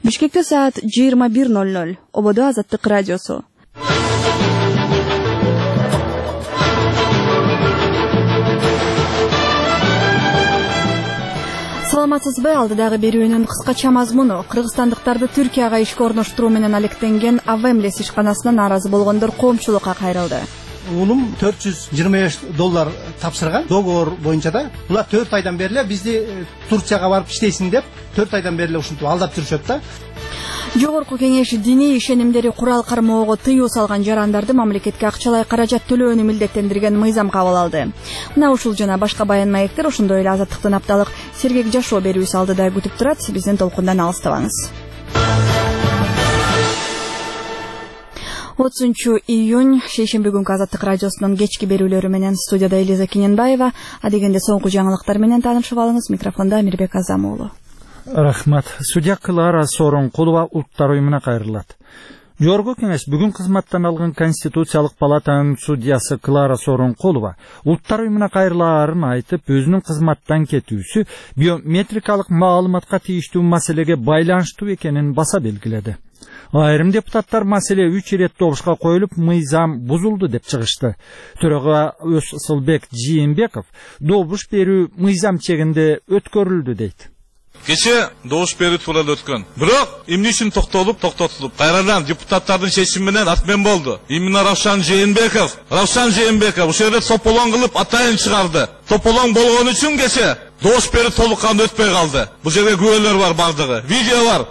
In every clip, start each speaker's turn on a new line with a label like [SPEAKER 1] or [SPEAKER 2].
[SPEAKER 1] Бишкекте саат 21:00. Ободо Азаттык радиосу. Саламатсызбы, алдыдагы берүүнүн кыскача мазмуну. Кыргызстандыктарды Түркияга ишке орноштуруу менен алектенген АВМЛС ишканасына нааразы болгондор коомчулукка кайрылды.
[SPEAKER 2] Улум $425 тапшырган договор боюнча да. Булар 4 айдан бери бизди Турцияга барып иштейсиң деп 4 айдан бери ушинтип алдап жүрүшөт да.
[SPEAKER 1] Жогорку кеңеш диний ишенимдери курал кармоого тыюу салган жарандарды мамлекетке акчалай каражат төлөөнү милдеттендирген мыйзам кабыл алды. Мына ушул жана башка баян маектер ошондой эле Азаттыктын апталык сергек жашоо берүүсү алдыда күтүп турат. Биздин толкундан алыстабаңыз. 30-июнь шейшемби күнкү Азаттык радиосунун кечки берүүлөрү менен студияда Элиза Кененбаева, адегенде соңку жаңылыктар менен таанышып алыңыз. Микрофонда Амирбек Азам уулу.
[SPEAKER 3] Рахмат. Судья Клара Сооронкулова улуттар уюмуна кайрылат. Жогорку кеңеш бүгүн кызматтан алган Конституциялык палатанын судьясы Клара Сооронкулова улуттар уюмуна кайрылаарын айтып, өзүнүн кызматтан кетүүсү биометрикалык маалыматка тийиштүү маселеге байланыштуу экенин баса белгиледи. Айрым депутаттар маселе 3 ирет добушка коюлуп, мыйзам бузулду деп чыгышты. Төрага Асылбек Жээнбеков добуш берүү мыйзам чегинде өткөрүлдү дейт.
[SPEAKER 4] Кече добуш берүү тууралуу өткөн. Бирок эмне үчүн токтотулуп, кайрадан депутаттардын чечими менен атмен болду. Именно Равшан Жээнбеков ушул жерде тополоң кылып атайын чыгарды. Тополоң болгон үчүн кече добуш берүү толук кандай өтпөй калды. Бул жерде күбөлөр бар, бардыгы, видео бар.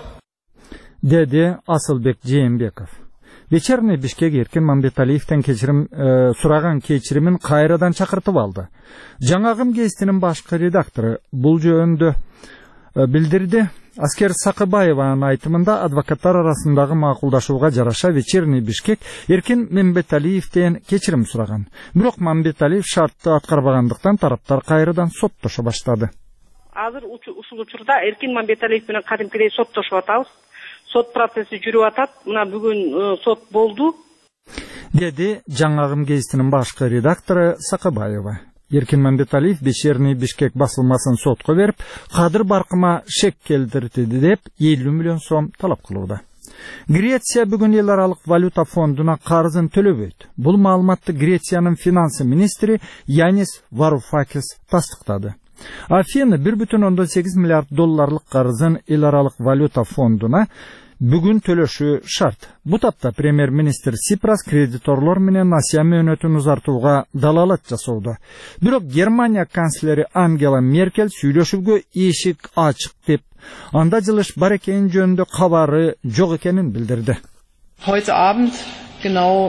[SPEAKER 3] Деди Асылбек Жээнбеков. Вечерний Бишкек Эркин Мамбеталиевден сураган кечиримин кайрадан чакыртып алды. Жаңагым гезитинин башкы редактору бул жөнүндө билдирди. Аскер Сакыбаеванын айтымында адвокаттар арасындагы макулдашууга жараша Вечерний Бишкек Эркин Мамбеталиевден кечирим сураган. Бирок Мамбеталиев шартты аткарбагандыктан тараптар кайрадан соттошо баштады.
[SPEAKER 5] Азыр ушул учурда Эркин Мамбеталиев менен кадимкидей соттошуп атабыз. Сот процесси жүрүп атат. Мына бүгүн сот болду.
[SPEAKER 3] Деди жаңагым гезитинин башкы редактору Сакыбаева. Эркин Мамбеталиев Вечерний Бишкек басылмасын сотко берип, кадыр баркыма шек келтирди деп 50 миллион сом талап кылууда. Греция бүгүн эл аралык валюта фондуна карызын төлөбөйт. Бул маалыматты Грециянын финансы министри Янис Варufakis тастыктады. Афина 1,8 миллиард долларлык карызын эл аралык валюта фондуна бүгүн төлөшү шарт. Бу тапта премьер-министр Сипрас кредиторлор менен Асия мөөнөтүн узартууга далалат жасоодо. Бирок Германия канцлери Ангела Меркель сүйлөшүүгө эшик ачык деп, анда жылыш бар экени жөнүндө кабары жок экенин билдирди.
[SPEAKER 6] Heute Abend genau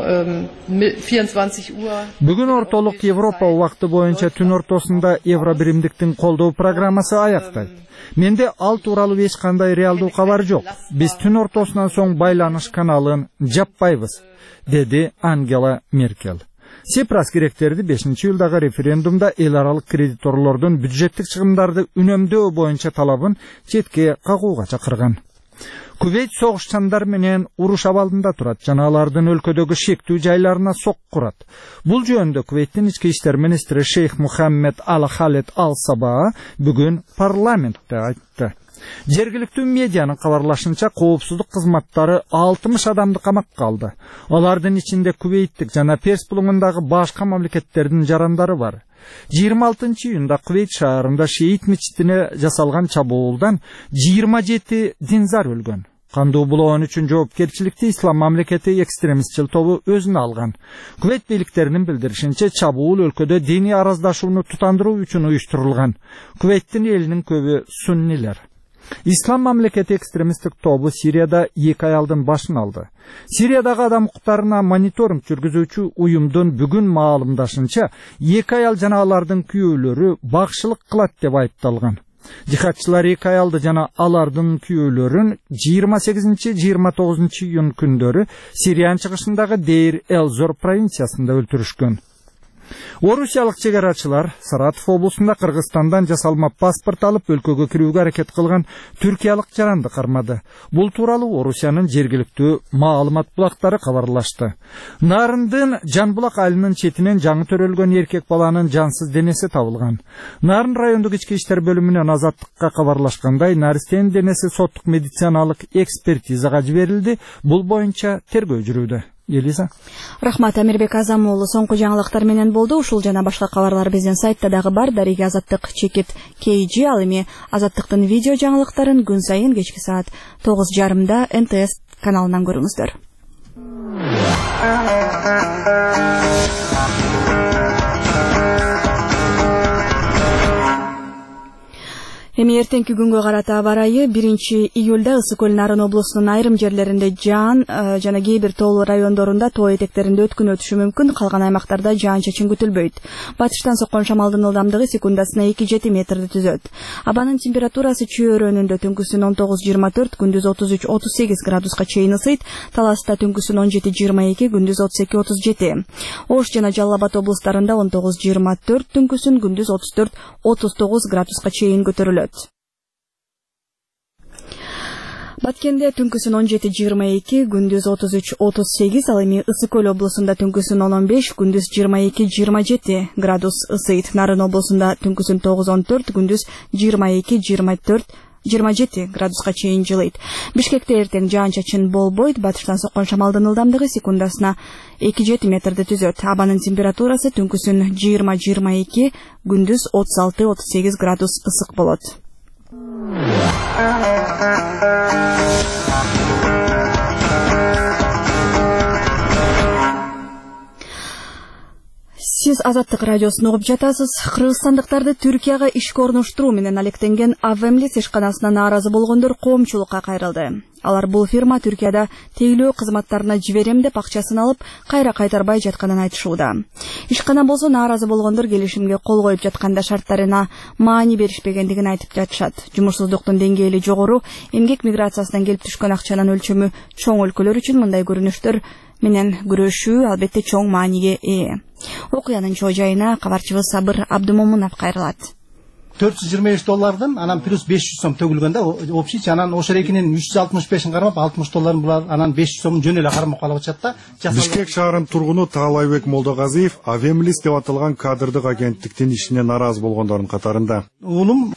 [SPEAKER 6] 24 Uhr.
[SPEAKER 3] Бүгүн ортолук Европа убакыты боюнча түн ортосунда евро биримдиктин колдоо программасы аяктайт. Менде ал тууралуу эч кандай реалдуу кабар жок. Биз түн ортосунан соң байланыш каналын жаппайбыз, деди Ангела Меркель. Сипрас гректерди 5-июлдагы референдумда эл аралык кредиторлордун бюджеттик чыгымдарды үнөмдөө боюнча талабын четке кагууга чакырган. Кувейт согушчандар менен уруш абалында турат, жана алардын өлкөдөгү шектүү жайларына сок курат. Бул жөнүндө Кувейттин ички иштер министри Шейх Мухаммед Ал-Халид Ал-Сабаа бүгүн парламентте айтты. Жергиликтүү медианын кабарлашынча, коопсуздук кызматтары 60 адамды камакка алды. Алардын ичинде Кувейттик жана Перс булуңундагы башка мамлекеттердин жарандары бар. 26-июнда Кувейт шаарында Шиит мечитине жасалган чабуулдан 27 динзар өлгөн. Кандуу булоон үчүн жоопкерчиликти Ислам мамлекети экстремистчил тобу өзүнө алган. Кувейт бийликтеринин билдиришинче, чабуул өлкөдө диний араздашууну тутандыруу үчүн уюштурулган. Кувейттин элинин көбү суннилер. Ислам мамлекети экстремисттик тобу Сирияда 2 аялдын башын алды. Сириядагы адам укуктарына мониторинг жүргүзүүчү уюмдун бүгүн маалымдашынча, 2 аял жана алардын күйөөлөрү багышылык кылат деп айыпталган. Жихадчылар 2 аялды жана алардын күйөөлөрүн 28-29 июнь күндөрү Сириянын чыгышындагы Дейр Элзор провинциясында өлтүрүшкөн. Орусиялык чегарачылар Саратов облусунда Кыргызстандан жасалма паспорт алып өлкөгө кирүүгө аракет кылган түркиялык жаранды кармады. Бул тууралуу Орусиянын жергиликтүү маалымат булактары кабарлашты. Нарындын Жанбулак айылынын четинен жаңы төрөлгөн эркек баланын жансыз денеси табылган. Нарын райондук ички иштер бөлүмүнөн Азаттыкка кабарлашкандай, наристенин денеси соттук медициналык экспертизага жиберилди. Бул боюнча тергөө жүрүүдө. Елиза.
[SPEAKER 1] Рахмат, Амирбек Азам уулу соңку жаңылыктар менен болду. Ушул жана башка кабарлар биздин сайтта дагы бар. Дарига Азаттык чекит KG, ал эми Азаттыктын видео жаңылыктарын күн сайын кечки саат 9:30 НТС каналынан көрүңүздөр. Эми эртеңки күнгө карата аба ырайы 1-июлда Ысык көл Нарын облусунун айрым жерлеринде жаан жана кээ бир тоолуу райондорунда тоо этектеринде өткүн өтүшү мүмкүн, калган аймактарда жаан-чачын күтүлбөйт. Батыштан соккон шамалдын ылдамдыгы секундасына 2-7 метрди түзөт. Абанын температурасы чөйрөнүндө түнкүсүн 19-24, күндүз 33-38 градуска чейин ысыйт, Таласта түнкүсүн 17-22, күндүз 32-37. Ош жана Жалал Абад облустарында 19-24, түнкүсүн күндүз 34-39 градуска чейин көтөрүлөт. Баткенде түнкүсүн 17-22, күндүз 33-38, ал эми Ысык көл облусунда түнкүсүн 10-15, күндүз 22-27 градус ысыйт. Нарын облусунда түнкүсүн 9-14, күндүз 22-27 градуска чейин жылыйт. Бишкекте эртең жаан-чачын болбойт, батыштан соккон шамалдын ылдамдыгы секундасына 2-7 метрди түзөт. Абанын температурасы түнкүсүн 20-22, күндүз 36-38 градус ысык болот. Сиз Азаттык радиосун угуп жатасыз. Кыргызстандыктарды Түркияга ишке орнуштуруу менен алектенген Авемлис ишканасына нааразы болгондор коомчулукка кайрылды. Алар бул фирма Түркияда тейлөө кызматтарына жиберем деп акчасын алып, кайра кайтарбай жатканын айтышууда. Ишкана болсо нааразы болгондор келишимге кол коюп жатканда шарттарына маани беришпегендигин айтып жатышат. Жумушсуздуктун деңгээли жогору, эмгек миграциясынан келип түшкөн акчанын өлчөмү чоң өлкөлөр үчүн мындай көрүнүштөр менен күрөшүү албетте чоң мааниге ээ. Окуянын чоо жайына кабарчыбыз Сабыр Абдумомунов кайрылат.
[SPEAKER 2] $425, анан плюс 500 сом төгүлгөндө общий, анан ошол экинин 365-ин кармап, $60 булар, анан 500 сомун жөн эле кармап калып атышат да.
[SPEAKER 7] Бишкек шаарынын тургуну Таалайбек Молдогазиев Авемлис деп аталган кадрдык агенттиктин ишине нааразы болгондордун катарында.
[SPEAKER 2] Уулум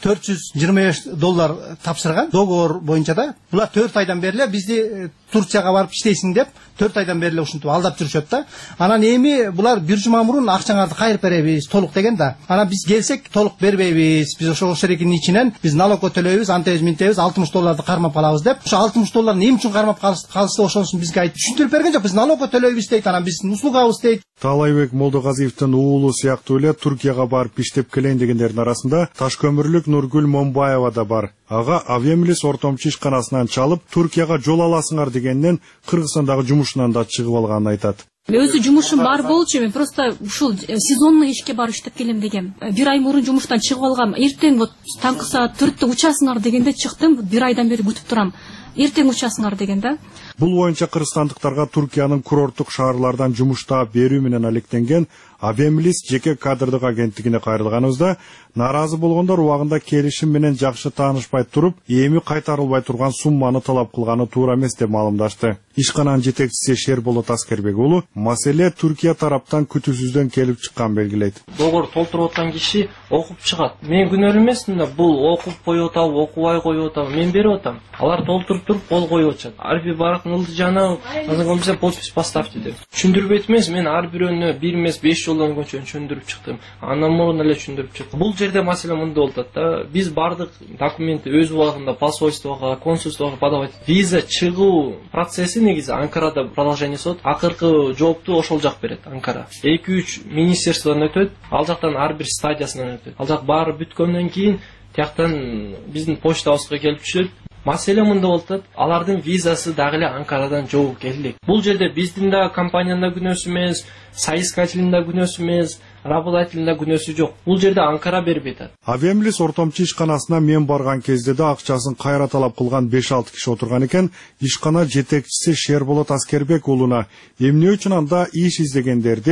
[SPEAKER 2] $425 тапшырган договор боюнча да. Булар 4 айдан бери бизди Турцияга барып иштейсиң деп 4 айдан бери ушинтип алдап жүрүшөт да. Анан эми булар бир жума мурун акчаңарды кайрып беребиз, толук деген да. Анан биз келсек толук бербейбиз. Биз ошол экинин ичинен биз налогко төлөйбүз, антебиз минтебиз, $60 кармап калабыз деп. Ошо $60 эмне үчүн кармап калышты, ошонусун бизге айтып түшүндүрүп берген жок. Биз налогко төлөйбүз дейт, анан биздин услугабыз дейт.
[SPEAKER 7] Таалайбек Молдогазиевдин уулу сыяктуу эле Туркияга барып иштеп келейин дегендердин арасында Ташкөмүрлүк Нургүл Момбаева да бар. Ага Авемлис ортомчу ишканасынан чалып, Туркияга жол аласыңар дегенден Кыргызстандагы жумушунан да чыгып алганын айтат.
[SPEAKER 8] Өзү жумушум бар болчу, мен просто ушул сезонный ишке барып иштеп келем дегем. Бир ай мурун жумуштан чыгып алгам. Эртең вот таңкы саат 4-тө учасыңар дегенде чыктым. Бир айдан бери күтүп турам. Эртең учасыңар дегенде.
[SPEAKER 7] Бул боюнча кыргызстандыктарга Туркиянын курорттук шаарлардан жумушта берүү менен алектенген Авемлис жеке кадрдык агенттигине кайрылганыбызда нааразы болгондор убагында келишим менен жакшы таанышпай туруп, эми кайтарылбай турган сумманы талап кылганы туура эмес деп маалымдашты. Ишкананын жетекчиси Шерболот Аскербек уулу маселе Түркия тараптан күтүүсүздөн келип чыккан белгилейт.
[SPEAKER 9] Договор толтуруп аткан киши окуп чыгат. Мен күнөөлүү эмесмин да, бул окуп коюп атабы, окубай коюп атабы, мен берип атам. Алар толтуруп туруп кол коюп атышат. Ар бир барак ылды жана азыркымча подпись поставьте деп. Түшүндүрбөйт эмес, мен ар бирөөнө 1 эмес 5 жолдон көчөн түшүндүрүп чыктым. Андан мурун эле түшүндүрүп чыктым. Бул жерде маселе мындай болуп атат да. Биз бардык документти өз убагында посольствого, консульствого подавать. Виза чыгуу процесси негизи Анкарада продолжение сот. Акыркы жоопту ошол жак берет, Анкара. 2-3 министерстводон өтөт. Ал жактан ар бир стадиясынан өтөт. Ал жак баары бүткөндөн кийин тияктан биздин почтабызга келип түшөт. Маселе мындай болуп атат, алардын визасы дагы эле Анкарадан жооп келди. Бул жерде биздин да компаниянын да күнөөсү эмес, соискателдин да күнөөсү эмес, работодателдин да күнөөсү жок. Бул жерде Анкара бербейт.
[SPEAKER 7] Авемлис ортомчу ишканасына мен барган кезде да акчасын кайра талап кылган 5-6 киши отурган экен. Ишкана жетекчиси Шерболот Аскербек уулуна эмне үчүн анда иш издегендерди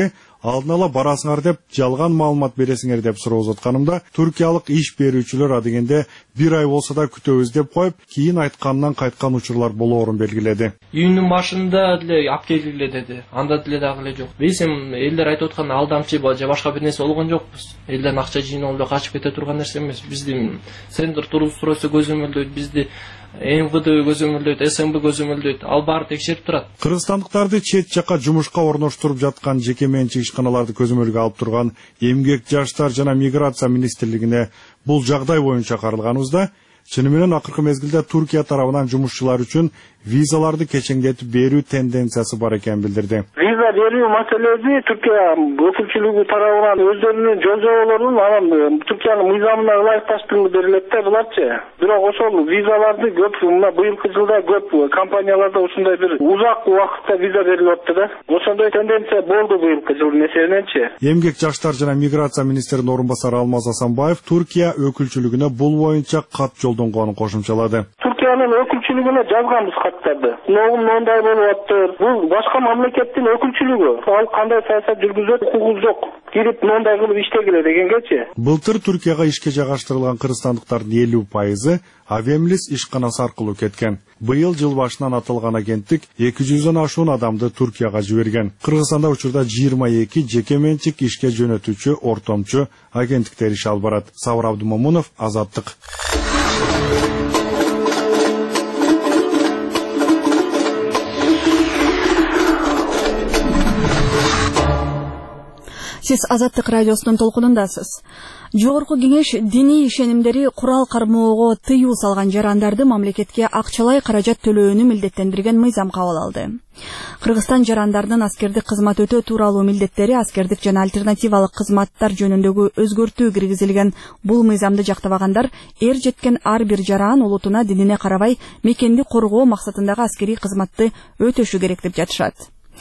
[SPEAKER 7] алдын ала барасыңар деп жалган маалымат бересиңер деп сурап жатканымда туркиялык иш берүүчүлөр адегенде 1 ай болсо да күтөбүз деп коюп, кийин айтканынан кайткан учурлар болоорун белгиледи.
[SPEAKER 9] Июндун башында деле алып келгиле деди. Анда деле дагы эле жок. Бейсем элдер айтып аткан алдамчы же башка бир нерсе болгон жокпуз. Элдердин акча жыйнап эле качып кете турган нерсе эмес. Бизди центр турустройство көзөмөлдөйт, бизди МВД көзөмөлдөйт, СМБ көзөмөлдөйт. Ал баары текшерип турат.
[SPEAKER 7] Кыргызстандыктарды чет жакка жумушка орноштуруп жаткан жеке менчик ишканаларды көзөмөлгө алып турган Эмгек, Жаштар жана миграция министрлигине бул жагдай боюнча каралганыбызда, чыны менен акыркы мезгилде Туркия тарабынан жумушчулар үчүн визаларды кечеңдетип берүү тенденциясы бар экенин билдирди.
[SPEAKER 10] Виза берүү маселеси Туркия өкүлчүлүгү тарабынан өздөрүнүн жолжоболорун анан Туркиянын мыйзамына ылайыкташтырылып берилет да буларчы. Бирок ошол визаларды көп мына быйылкы жылда көп компанияларда ушундай бир узак убакытта виза берилип атты да. Ошондой тенденция болду быйылкы жылдын эсебиненчи.
[SPEAKER 7] Эмгек, Жаштар жана миграция министринин орун басары Алмаз Асанбаев Туркия өкүлчүлүгүнө бул боюнча кат жолдонгонун кошумчалады.
[SPEAKER 10] Туркиянын өкүлчүлүгүнө жазганбыз каттарды. Мындай болуп атты. Бул башка мамлекеттин өкүлчүлүгү. Ал кандай саясат жүргүзөт, укугу жок. Кирип мындай кылып иштегиле дегенгечи.
[SPEAKER 7] Былтыр Туркияга ишке жайгаштырылган кыргызстандыктардын 50% Авемлис ишканасы аркылуу кеткен. Быйыл жыл башынан аталган агенттик 200дөн ашуун адамды Туркияга жиберген. Кыргызстанда учурда 22 жеке менчик ишке жөнөтүүчү, ортомчу агенттиктер иш алып барат. Сабыр Абдумомунов, Азаттык.
[SPEAKER 1] Сиз Азаттык радиосунун толкунундасыз. Жогорку кеңеш диний ишенимдери курал кармоого тыюу салган жарандарды мамлекетке акчалай каражат төлөөнү милдеттендирген мыйзам кабыл алды. Кыргызстан жарандардын аскердик кызмат өтөө тууралуу милдеттери аскердик жана альтернативалык кызматтар жөнүндөгү өзгөртүү киргизилген бул мыйзамды жактабагандар эр жеткен ар бир жаран улутуна, динине карабай мекенди коргоо максатындагы аскерий кызматты өтөшү керек деп жатышат.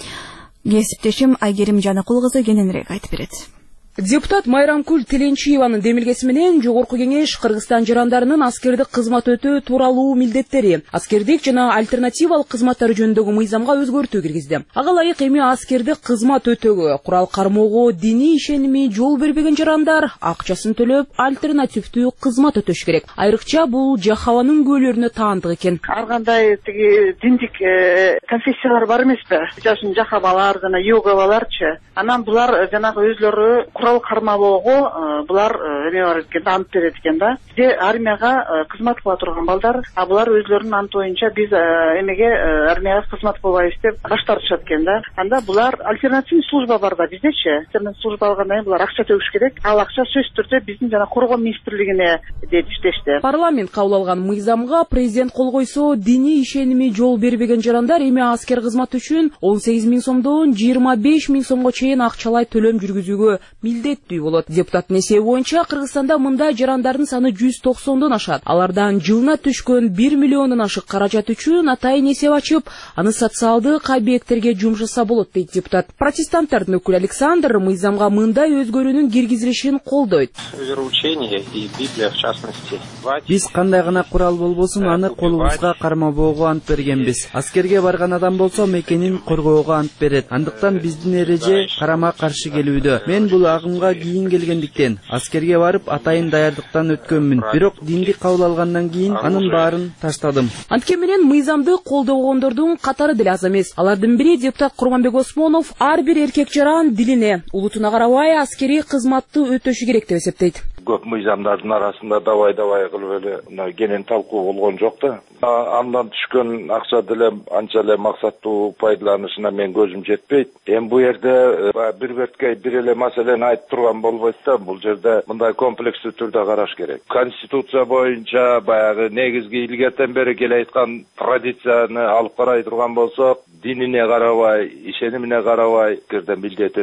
[SPEAKER 1] Кесиптешим Айгерим Жаныкул кызы кененирээк айтып берет.
[SPEAKER 11] Депутат Майрамкүл Тиленчиеванын демилгеси менен Жогорку кеңеш Кыргызстан жарандарынын аскердик кызмат өтөө тууралуу милдеттери, аскердик жана альтернативалык кызматтар жөнүндөгү мыйзамга өзгөртүү киргизди. Ага ылайык эми аскердик кызмат өтөөгө курал кармоого диний ишеними жол бербеген жарандар акчасын төлөп альтернативдүү кызмат өтөш керек. Айрыкча бул жахабанын күбөлөрүнө таандык экен.
[SPEAKER 5] Ар кандай диндик конфессиялар бар эмеспи? Жашын жахабалар жана йогабаларчы. Анан булар жанагы өзлөрү курал кармоого булар эме бар экен, ант берет экен да. Бизде армияга кызмат кыла турган балдар, а булар өзлөрүнүн анты боюнча биз эмеге армияга кызмат кылбайбыз деп баш тартышат экен да. Анда булар альтернативный служба бар да биздечи. Альтернативный служба алгандан кийин булар акча төгүш керек. Ал акча сөзсүз түрдө биздин жана коргоо министрлигине деп иштешти.
[SPEAKER 11] Парламент кабыл алган мыйзамга президент кол койсо, диний ишеними жол бербеген жарандар эми аскер кызмат үчүн 18 000 сомдон 25 000 сомго чейин акчалай төлөм жүргүзүүгө милдеттүү болот. Депутаттын эсеби боюнча Кыргызстанда мындай жарандардын саны 190дон ашат. Алардан жылына түшкөн 1 миллиондон ашык каражат үчүн атайын эсеп ачып, аны социалдык объекттерге жумшаса болот дейт депутат. Протестанттардын өкүлү Александр мыйзамга мындай өзгөрүүнүн киргизилишин колдойт.
[SPEAKER 12] Вероучение и Библия в частности.
[SPEAKER 13] Биз кандай гана курал болбосун аны колубузга кармабоого ант бергенбиз. Аскерге барган адам болсо мекенин коргоого ант берет. Андыктан биздин эреже карама каршы келүүдө. Мен бул агымга кийин келгендиктен аскерге барып атайын даярдыктан өткөнмүн. Бирок динди кабыл алгандан кийин анын баарын таштадым.
[SPEAKER 11] Антке менен мыйзамды колдогондордун катары деле аз эмес. Алардын бири депутат Курманбек Осмонов ар бир эркек жаран дилине, улутуна карабай аскерий кызматты өтөшү керек деп эсептейт.
[SPEAKER 14] Көп мыйзамдардын арасында давай кылып эле кенен талкуу болгон жок да. Андан түшкөн акча деле анча эле максаттуу пайдаланышына мен көзүм жетпейт. Эми бу жерде бир бетке бир эле маселени айтып турган болбойт да. Бул жерде мындай комплекстүү түрдө караш керек. Конституция боюнча баягы негизги илгертен бери келе айткан традицияны алып карай турган болсок, динине карабай, ишенимине карабай, кирде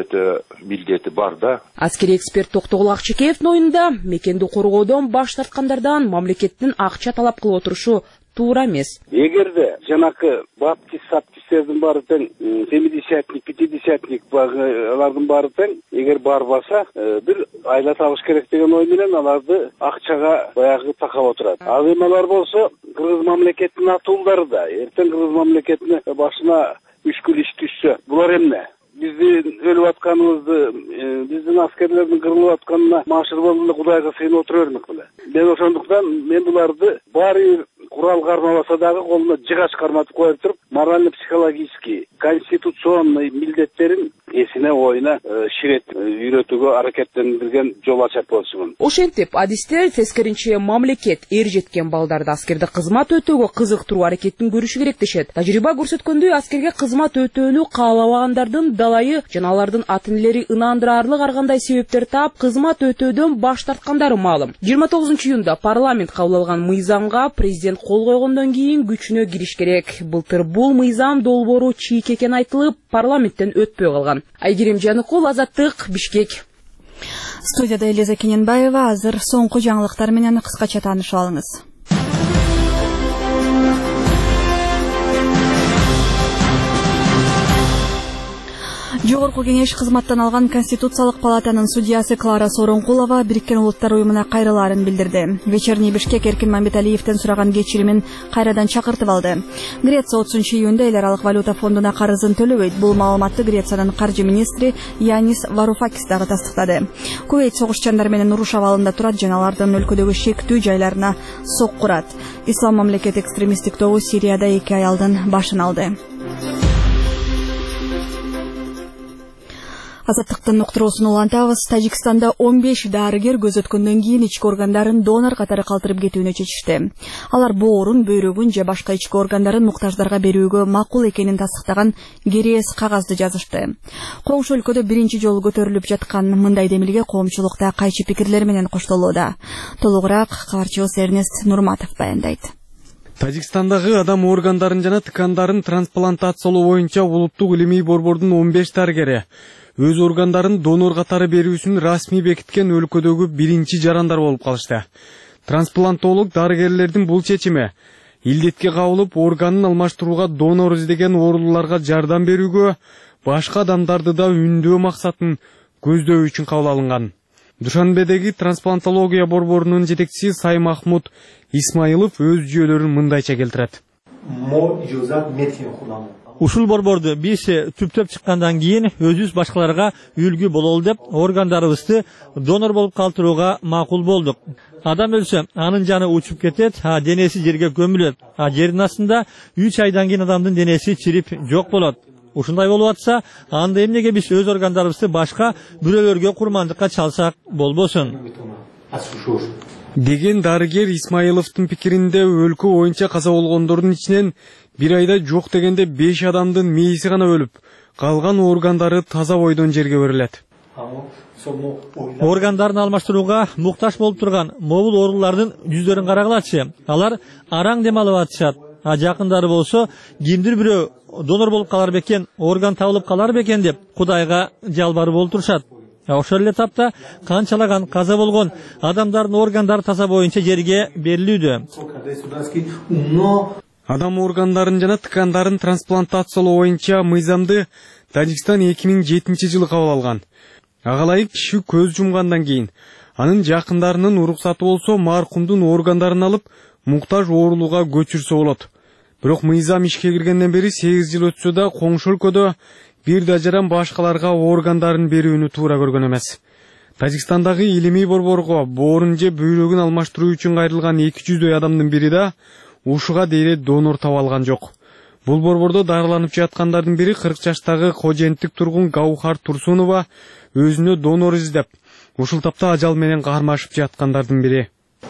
[SPEAKER 14] милдети бар да.
[SPEAKER 11] Аскери эксперт Токтогул Акчекеевдин оюнда мекенди коргоодон баш тарткандардан мамлекеттин акча талап кылып отурушу туура эмес.
[SPEAKER 15] Эгерде жанакы баптисттердин баары тең, 70-тик, 50-тик алардын баары тең, эгер барбаса, бир айла табыш керек деген ой менен аларды акчага баягы такап отурат. Ал эми алар болсо Кыргыз мамлекетинин атуулдары да, эртең Кыргыз мамлекетине башына үшкүл иш түшсө, булар эмне? биздин өлүп атканыбызды, биздин аскерлердин кырылып атканына машыр болуп Кудайга сыйынып отура бермек беле. Мен ошондуктан мен буларды баары бир курал кармабаса дагы колуна жыгач карматып коюп туруп, морально-психологический, конституционный милдеттерин эсине оюна ширет үйрөтүүгө аракеттендирген жол ачат болчумун.
[SPEAKER 11] Ошентип, адистер тескеринче мамлекет эр жеткен балдарды аскерде кызмат өтөөгө кызыктыруу аракетин көрүшү керек дешет. Тажрыйба көрсөткөндөй, аскерге кызмат өтөөнү каалабагандардын далайы жана алардын ата-энелери ынандырарлык ар кандай себептер таап кызмат өтөөдөн баш тарткандары маалым. 29-июнда парламент кабыл алган мыйзамга президент кол койгондон кийин күчүнө кириш керек. Былтыр бул мыйзам долбоору чийик экени айтылып, парламенттен өтпөй калган. Айгерим Жаныкул, Азаттык, Бишкек.
[SPEAKER 1] Студияда Элиза Кененбаева. Азыр соңку жаңылыктар менен кыскача таанышып алыңыз. Жогорку кеңеш кызматтан алган Конституциялык палатанын судьясы Клара Сооронкулова Бириккен Улуттар уюмуна кайрылаарын билдирди. Вечерний Бишкек Эркин Мамбеталиевден сураган кечиримин кайрадан чакыртып алды. Греция 30-июнда эл аралык валюта фондуна карызын төлөбөйт. Бул маалыматты Грециянын каржы министри Янис Вароуфакис дагы тастыктады. Кувейт согушчандар менен уруш абалында турат жана алардын өлкөдөгү шектүү жайларына соккурат. Ислам мамлекет экстремисттик тобу Сирияда 2 аялдын башын алды. Азаттыктын уктуруусун улантабыз. Тажикстанда 15 дарыгер көз өткөндөн кийин ички органдарын донор катары калтырып кетүүнү чечишти. Алар боорун, бөйрөгүн же башка ички органдарын муктаждарга берүүгө макул экенин тастыктаган керээс кагазды жазышты. Коңшу өлкөдө биринчи жолу көтөрүлүп жаткан мындай демилге коомчулукта кайчы пикирлер менен коштолууда. Толугураак кабарчыбыз Эрнест Нурматов баяндайт.
[SPEAKER 16] Тажикстандагы адам органдарын жана ткандарын трансплантациялоо боюнча улуттук илимий борбордун 15 дарыгери өз органдарын донор катары берүүсүн расмий бекиткен өлкөдөгү биринчи жарандар болуп калышты. Трансплантолог дарыгерлердин бул чечими илдетке кабылып органын алмаштырууга донор издеген оорулууларга жардам берүүгө, башка адамдарды да үндөө максатын көздөөө үчүн кабыл алынган. Душанбедеги трансплантология борборунун жетекчиси Сай Махмуд Исмаилов өз жүйөлөрүн мындайча келтирет.
[SPEAKER 17] Ушул борборду биз түптөп чыккандан кийин өзүбүз башкаларга үлгү бололу деп органдарыбызды донор болуп калтырууга макул болдук. Адам өлсө, анын жаны учуп кетет, денеси жерге көмүлөт. Жердин астында 3 айдан кийин адамдын денеси чирип жок болот. Ушундай болуп атса, анда эмнеге биз өз органдарыбызды башка бирөөлөргө курмандыкка чалсак болбосун?
[SPEAKER 16] Деген дарыгер Исмаиловдун пикиринде өлкө боюнча каза болгондордун ичинен бир айда жок дегенде 5 адамдын мээси гана өлүп, калган органдары таза бойдон жерге берилет.
[SPEAKER 17] Органдарын алмаштырууга муктаж болуп турган могул оорулардын жүздөрүн карагылачы. Алар араң дем алып атышат. Жакындары болсо, кимдир бирөө донор болуп калар бекен, орган табылып калар бекен деп Кудайга жалбарып олтурушат. Ошол эле тапта канчалаган каза болгон адамдардын органдары таза боюнча жерге берилүүдө.
[SPEAKER 16] Адам органдарын жана ткандарын трансплантациялоо боюнча мыйзамды Тажикстан 2007-жылы кабыл алган. Ага ылайык киши көз жумгандан кийин анын жакындарынын уруксаты болсо маркумдун органдарын алып муктаж оорулууга көчүрсө болот. Бирок мыйзам ишке киргенден бери 8 жыл өтсө да коңшу өлкөдө бир да жаран башкаларга органдарын берүүнү туура көргөн эмес. Тажикстандагы илимий борборго боорун же бөйрөгүн алмаштыруу үчүн кайрылган 200дөй адамдын бири да ушуга дейре донор таба алган жок. Бул борбордо дарыланып жаткандардын бири 40 жаштагы Коженттик тургун Гаухар Турсунова өзүнө донор издеп, ушул тапта ажал менен кармашып жаткандардын бири.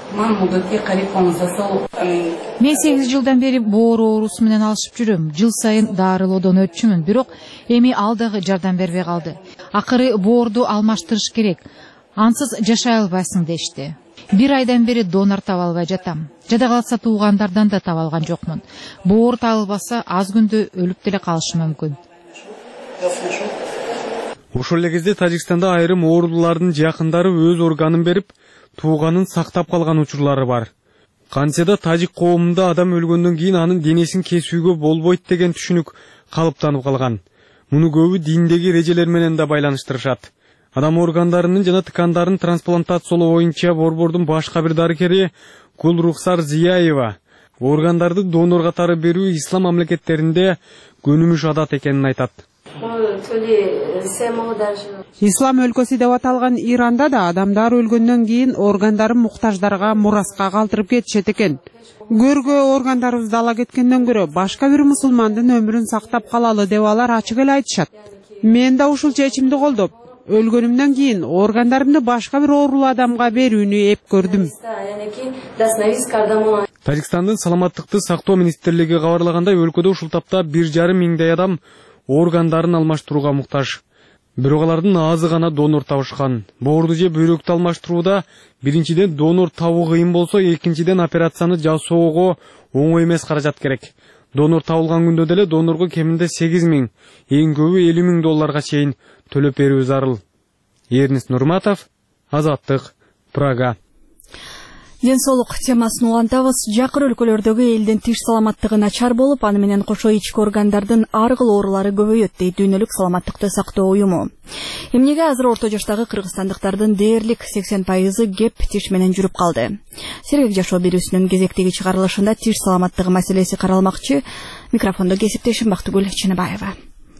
[SPEAKER 18] Мен 8 жылдан бери боор оорусу менен алышып жүрөм. Жыл сайын дарылоодон өтчүмүн, бирок эми ал дагы жардам бербей калды. Акыры боорду алмаштырыш керек. Ансыз жашай албайсың дешти. 1 айдан бери донор таба албай жатам. Жада калса туугандардан да таба алган жокмун. Боор табылбаса аз күндө өлүп деле калышым мүмкүн.
[SPEAKER 16] Ошол эле кезде Тажикстанда айрым оорулуулардын жакындары өз органын берип, тууганын сактап калган учурлары бар. Кантсе да тажик коомунда адам өлгөндөн кийин анын денесин кесүүгө болбойт деген түшүнүк калыптанып калган. Муну көбү диндеги эрежелер менен да байланыштырышат. Адам органдарынын жана ткандарын трансплантациялоо боюнча борбордун башка бир дарыгери Гулрухсар Зияева органдарды донор катары берүү ислам мамлекеттеринде көнүмүш адат экенин айтат.
[SPEAKER 19] Ислам өлкөсү деп аталган Иранда да адамдар өлгөндөн кийин органдарын муктаждарга, мураска калтырып кетишет экен. Көргө органдарыбызды ала кеткенден көрө башка бир мусулмандын өмүрүн сактап калалы деп алар ачык эле айтышат. Мен да ушул чечимди колдоп, өлгөнүмдөн кийин органдарымды башка бир оорулуу адамга берүүнү эп көрдүм.
[SPEAKER 16] Тажикстандын саламаттыкты сактоо министрлиги кабарлагандай, өлкөдө ушул тапта 1,5 миңдей адам органдарын алмаштырууга муктаж. Бирок алардын азы гана донор табышкан. Боорду же бөйрөктү алмаштырууда биринчиден донор табуу кыйын болсо, экинчиден операцияны жасоого оңой эмес каражат керек. Донор табылган күндө деле донорго кеминде 8 миң, эң көбү 50 миң долларга чейин төлөп берүү зарыл. Эрнис Нурматов, Азаттык, Прага.
[SPEAKER 1] Ден соолук темасын улантабыз. Жакыр өлкөлөрдөгү элдин тиш саламаттыгы начар болуп, аны менен кошо ички органдардын ар кыл оорулары көбөйөт дейт Дүйнөлүк саламаттыкты сактоо уюму. Эмнеге азыр орто жаштагы кыргызстандыктардын дээрлик 80% кеп тиш менен жүрүп калды? Сергек жашоо берүүсүнүн кезектеги чыгарылышында тиш саламаттыгы маселеси каралмакчы. Микрофондо кесиптешим Бактыгүл Чыныбаева.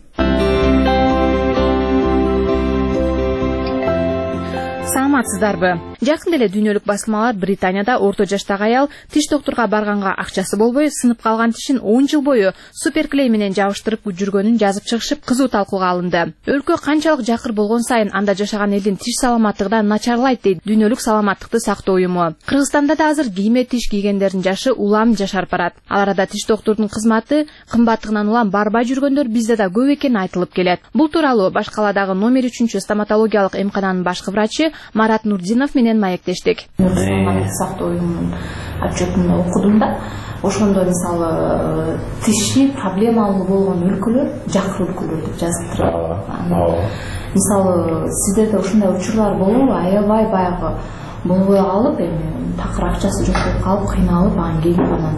[SPEAKER 20] Саламатсыздарбы? Жакында эле дүйнөлүк басылмалар Британияда орто жаштагы аял тиш доктурга барганга акчасы болбой, сынып калган тишин 10 жыл бою суперклей менен жабыштырып жүргөнүн жазып чыгышып, кызуу талкууга алынды. Өлкө канчалык жакыр болгон сайын анда жашаган элдин тиш саламаттыгы да начарлайт дейт Дүйнөлүк саламаттыкты сактоо уюму. Кыргызстанда да азыр кийме тиш кийгендердин жашы улам жашарып барат. Ал арада тиш доктурдун кызматы кымбаттыгынан улам барбай жүргөндөр бизде да көп экени айтылып келет. Бул тууралуу Баш калаадагы номер 3 стоматологиялык эмкананын башкы врачы Марат Нурдинов менен маектештик.
[SPEAKER 21] Сактоо уюмунун отчетун окудум да. Ошондо мисалы тиши проблемалуу болгон өлкөлөр жакыр өлкөлөр деп жазып турат. Мисалы сиздерде ушундай учурлар болобу? Аябай баягы болбой калып, эми такыр акчасы жок болуп калып, кыйналып, анан келип анан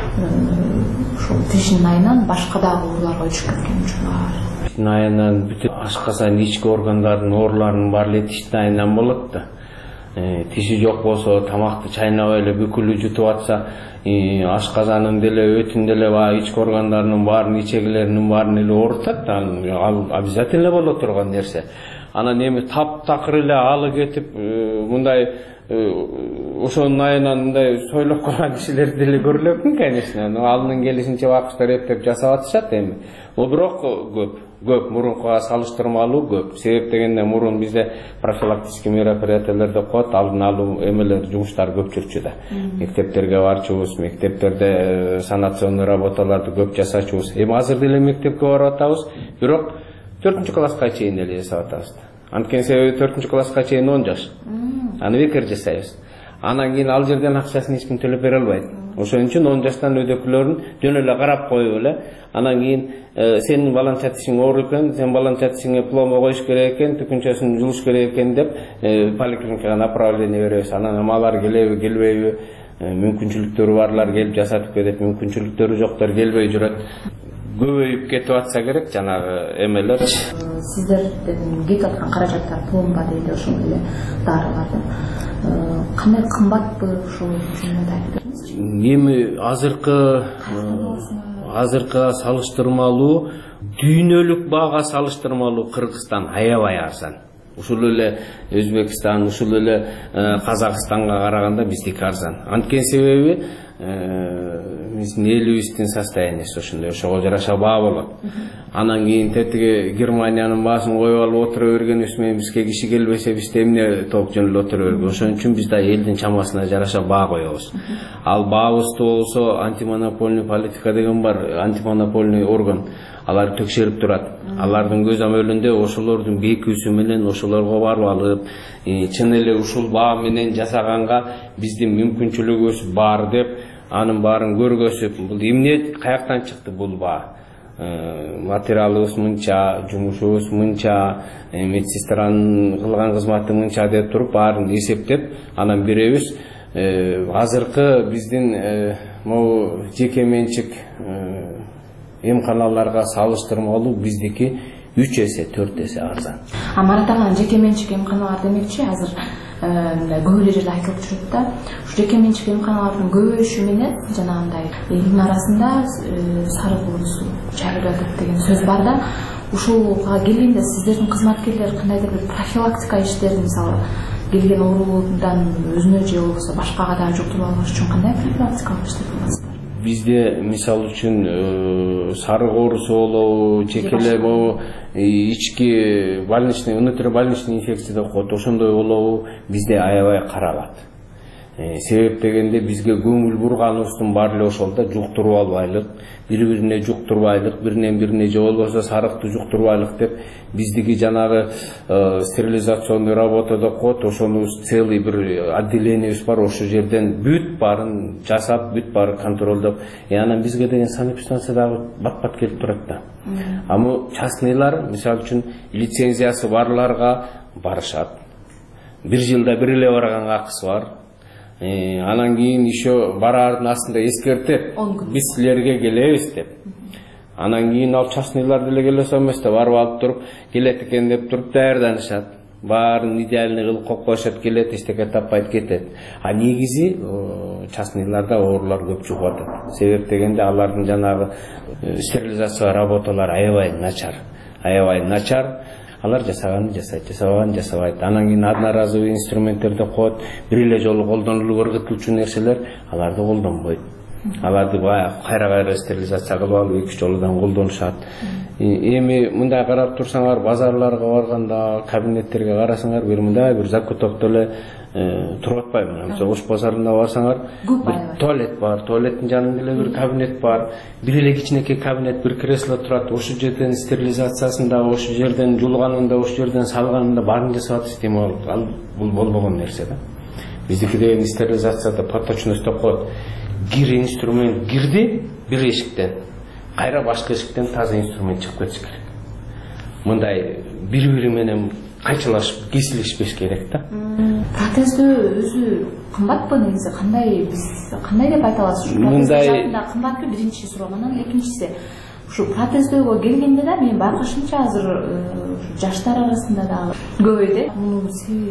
[SPEAKER 21] ушул тишинин айынан башка дагы ооруларга өчүп кеткен учурлар.
[SPEAKER 22] Тиштин айынан бүтүн ашкасан ички органдардын ооруларынын баары эле тиштин айынан болот да. Тиши жок болсо, тамакты чайнап эле бүкүлү жутуп атса, ашказанын деле, өтүн деле, ички органдарынын баарын, ичегилеринин баарын эле оорутат. Ал обязательно боло турган нерсе. Анан эми таптакыр эле алы кетип, мындай ошонун айынан мындай сойлоп калган кишилер деле көрүлөт, конечно. Алынын келишинче убакыттар эптеп жасап атышат эми. Бул бирок көп мурункуга салыштырмалуу көп. Себеп дегенде мурун бизде профилактический мероприятиялар деп коет, алдын алуу эмелер, жумуштар көп жүрчү да. Мектептерге барчубуз, мектептерде санационный работаларды көп жасачубуз. Эми азыр деле мектепке барып атабыз, бирок 4-класска чейин эле жасап атабыз. Анткени себеби 4-класска чейин 10 жаш. Аны бекер жасайбыз. Анан кийин ал жерден акчасын эч ким төлөп бере албайт. Ошон үчүн 10 жаштан өйдөкүлөрүн жөн эле карап коюп эле, анан кийин сенин баланча тишиң ооруп экен, сен баланча тишиңе пломба коюш керек экен, түкүнчөсүн жууш керек экен деп поликлиникага направление беребиз. Анан алар келеби, келбейби, мүмкүнчүлүктөрү барлар келип жасатып кетет, мүмкүнчүлүктөрү жоктор келбей жүрөт. Көбөйүп кетип атса керек жанагы эмелер.
[SPEAKER 21] Сиздерден кетип аткан каражаттар пломба дейди, ошол эле дарыларды. Кандай кымбатпы ушул жөнүндө айтып бериңизчи?
[SPEAKER 22] Эми азыркы салыштырмалуу, дүйнөлүк баага салыштырмалуу Кыргызстан аябай арзан. Ушул эле Өзбекстан, ушул эле Казакстанга караганда биздики арзан. Анткени себеби биздин элибиздин состояниясы ошондой, ошого жараша баа болот. Анан кийин тетиги Германиянын баасын коюп алып отура бергенибиз менен бизге киши келбесе бизде эмне топ жөн эле отура берген. Ошон үчүн биз да элдин чамасына жараша баа коебуз. Ал баабызды болсо антимонопольный политика деген бар, антимонопольный орган. Алар текшерип турат. Алардын көз амөлүндө ошолордун бекүүсү менен ошолорго барып алып, чын эле ушул баа менен жасаганга биздин мүмкүнчүлүгүбүз бар деп, анын баарын көргөзүп, бул эмне каяктан чыкты бул баа? Материалыбыз мынча, жумушубуз мынча, медсестранын кылган кызматы мынча деп туруп, баарын эсептеп, анан беребиз. Азыркы биздин могу жеке менчик эмканаларга салыштырмалуу биздики 3 эсе, 4 эсе арзан.
[SPEAKER 21] Марат ага, жеке менчик эмканалар демекчи, азыр көп эле жерде айтылып жүрөт да. Ушу жеке менчик эмканалардын көбөйүшү менен жанагындай элдин арасында сарык оорусу жайылып атат деген сөз бар да. Ушуга келгенде сиздердин кызматкерлер кандайдыр бир профилактика иштерин, мисалы келген ооруудан өзүнө же болбосо башкага да жуктуруп албаш үчүн кандай профилактикалык иштер кыласыздар?
[SPEAKER 22] Бизде мисалы үчүн сарык оорусу болобу, жекеле могу ички больничный, внутрибольничный инфекция деп коет, ошондой болобу бизде аябай каралат. Себеп дегенде бизге көңүл бурганыбыздын баары эле ошол да, жуктуруп албайлык, бири-бирине жуктурбайлык, биринен бирине же болбосо сарыкты жуктурбайлык деп биздики жанагы стерилизационный работа деп коет, ошону целый бир отделениябыз бар, ошол жерден бүт баарын жасап, бүт баары контролдоп, анан бизге деген санэпидстанция дагы бат-бат келип турат да. Ама частныйлар, мисалы үчүн лицензиясы барларга барышат. Бир жылда бир эле барганга акысы бар. Анан кийин еще бараардын астында эскертет, биз силерге келебиз деп. Анан кийин ал частныйлар деле келесе эмес да, барып алып туруп келет экен деп туруп даярданышат. Баарын идеальный кылып коюп коюшат, келет, эчтеке таппайт кетет. А негизи частныйларда оорулар көп чыгып атат. Себеп дегенде алардын жанагы стерилизация работалары аябай начар. Алар жасаганды жасайт, жасабаганды жасабайт. Анан кийин одноразовый инструменттер деп коет, бир эле жолу колдонулуп ыргытылчу нерселер, аларды колдонбойт. Аларды кайра стерилизация кылып алып 2 жолудан колдонушат. Эми мындай карап турсаңар, базарларга барганда, кабинеттерге карасаңар, бир закутокто эле туруп атпайбы. Мисалы Ош базарында барсаңар, туалет бар, туалеттин жанында эле бир кабинет бар. Бир эле кичинекей кабинет, бир кресло турат. Ошол жерден стерилизациясында, ошол жерден жулганында, ошол жерден салганында баарын жасап атат. Ал бул болбогон нерсе да. Биздики деген стерилизацияда поточность деп коет. Гир инструмент кирди бир эшиктен, кайра башка эшиктен таза инструмент чыгып кетиш керек. Мындай бири-бири менен кайчылашып, кесилишпеш керек да.
[SPEAKER 21] Протездөө өзү кымбатпы негизи? Кандай деп айта аласыз? Мындай кымбатпы биринчи суроо, анан экинчиси ушу протездөөгө келгенде да мен байкашымча азыр жаштар арасында дагы көбөйдү. Мунун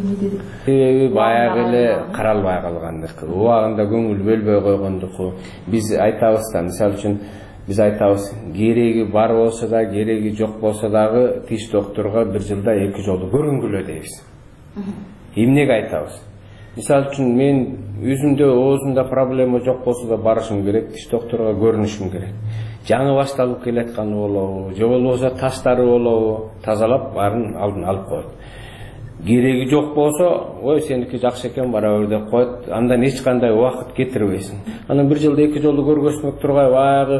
[SPEAKER 21] себеби
[SPEAKER 22] баягы эле каралбай калгандык, убагында көңүл бөлбөй койгондук. Биз айтабыз да, мисалы үчүн биз айтабыз, кереги бар болсо да, кереги жок болсо дагы тиш доктурга бир жылда 2 жолу көрүнгүлө дейбиз. Эмнеге айтабыз? Мисалы үчүн мен өзүмдө оозумда проблема жок болсо да барышым керек, тиш доктурга көрүнүшүм керек. Жаңы башталып келатканы болобу, же болбосо таштары болобу, тазалап баарын алдын алып коет. Кереги жок болсо, ой сеники жакшы экен бара бер деп коет. Андан эч кандай убакыт кетирбейсиң. Анан бир жылда 2 жолу көргөзмөк тургай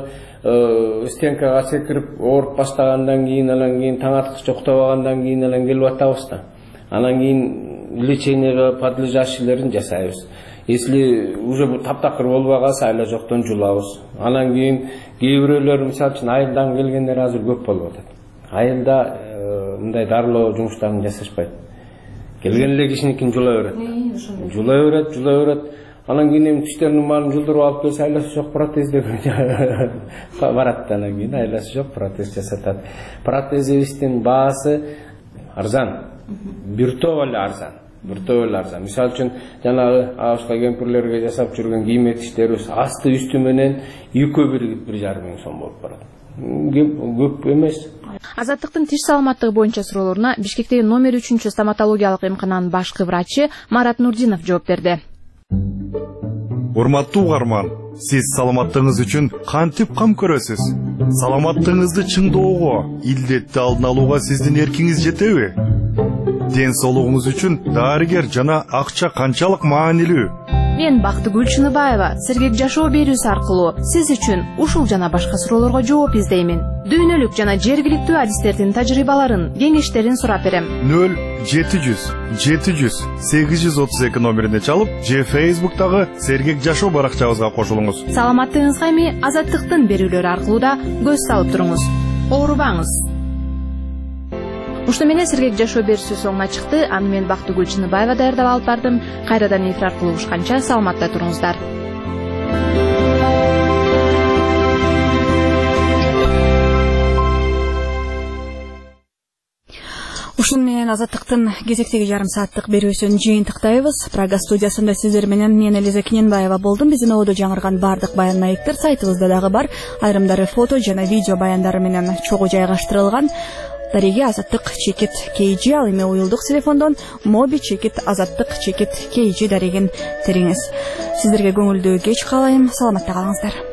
[SPEAKER 22] баягы стенкага секирип ооруп баштагандан кийин, анан кийин таң аткыча уктабагандан кийин анан келип атабыз да. Анан кийин лечениеге подлежащийлерин жасайбыз. Если уже таптакыр болбой калса, айла жоктон жулабыз. Анан кийин кээ бирөөлөр мисалы үчүн айылдан келгендер азыр көп болуп атат. Айылда мындай дарылоо жумуштарын жасашпайт. Келген эле кишиникин жула берет. Анан кийин тиштеринин баарын жулдуруп алып келсе, айласы жок протез деп барат. Анан кийин айласы жок протез жасатат. Протезибиздин баасы арзан. Биртовал арзан. Мисалы үчүн жанагы агышка кемпирлерге жасап жүргөн кийим тиштерибиз асты үстү менен 2,5 миң сом болуп барат. Көп эмес.
[SPEAKER 20] Азаттыктын тиш саламаттыгы боюнча суроолоруна Бишкектеги номер 3 стоматологиялык эмкананын башкы врачы Марат Нурдинов жооп берди.
[SPEAKER 4] Урматтуу угарман, сиз саламаттыгыңыз үчүн кантип кам көрөсүз? Саламаттыгыңызды чыңдоого, илдетти алдын алууга сиздин эркиңиз жетеби? Ден соолугуңуз үчүн дарыгер жана акча канчалык маанилүү?
[SPEAKER 20] Мен Бактыгүл Чыныбаева сергек жашоо берүүсү аркылуу сиз үчүн ушул жана башка суроолорго жооп издеймин. Дүйнөлүк жана жергиликтүү адистердин тажрыйбаларын, кеңештерин сурап берем.
[SPEAKER 4] 0-700-832 номерине чалып, же Facebook'тагы сергек жашоо баракчабызга кошулуңуз.
[SPEAKER 20] Саламаттыгыңызга эми Азаттыктын берүүлөрү аркылуу да көз салып туруңуз. Оорубаңыз. Ушуну менен сергек жашоо берүүсү соңуна чыкты. Аны мен Бактыгүл Чыныбаева даярдап алып бардым. Кайрадан эфир аркылуу ушканча саламатта туруңуздар.
[SPEAKER 1] Ушун менен Азаттыктын кезектеги жарым сааттык берүүсүн жыйынтыктайбыз. Прага студиясында сиздер менен мен Элиза Киненбаева болдум. Биздин одо жаңырган бардык баян маектер сайтыбызда дагы бар. Айрымдары фото жана видео баяндары менен чогуу жайгаштырылган. Дареги Азаттык чекит KG ал эми уюлдук телефондон моби чекит Азаттык чекит KG дарегин териңиз. Сиздерге көңүлдүү кеч каалайм. Саламатта калыңыздар.